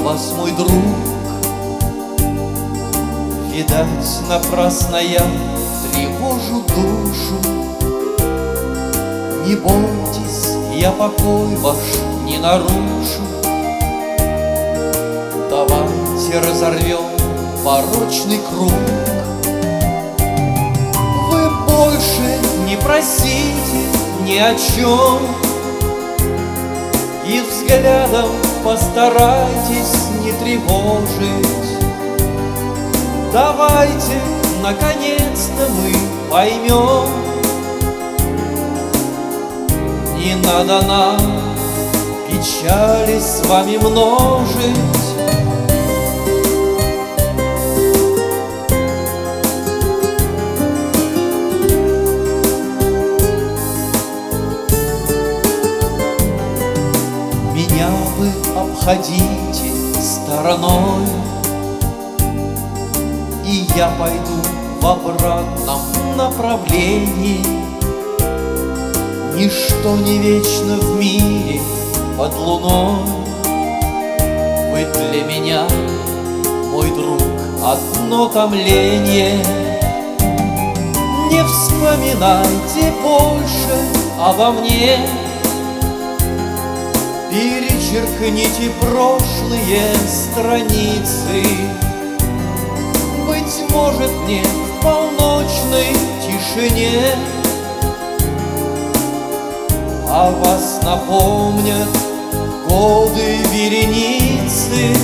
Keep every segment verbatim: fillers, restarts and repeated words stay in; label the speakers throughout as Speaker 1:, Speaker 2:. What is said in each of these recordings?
Speaker 1: вас, мой друг. Видать, напрасно я тревожу душу. Не бойтесь, я покой ваш не нарушу. Давайте разорвем порочный круг. Вы больше не просите ни о чем, и взглядом постарайтесь не тревожить. Давайте, наконец-то, мы поймем, не надо нам печали с вами множить. Меня вы обходите стороной, и я пойду в обратном направлении. Ничто не вечно в мире под луной. Вы для меня, мой друг, одно томление. Не вспоминайте больше обо мне, перечеркните прошлые страницы. Быть может, мне в полночной тишине о вас напомнят годы вереницы.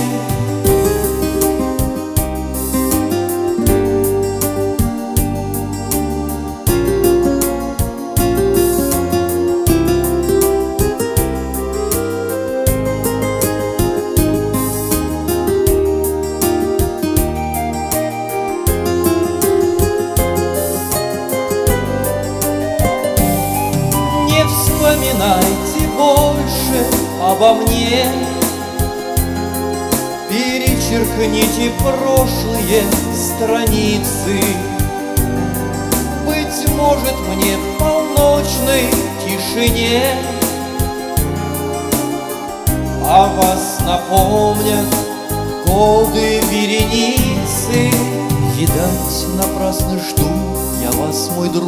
Speaker 1: Не вспоминайте больше обо мне, перечеркните прошлые страницы. Быть может, мне в полночной тишине о вас напомнят годы вереницы. Видать, напрасно жду я вас, мой друг.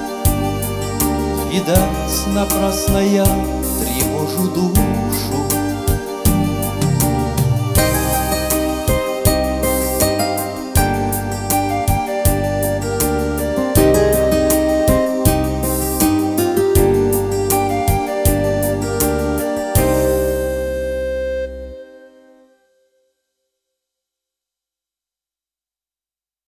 Speaker 1: Видать, напрасно я тревожу душу.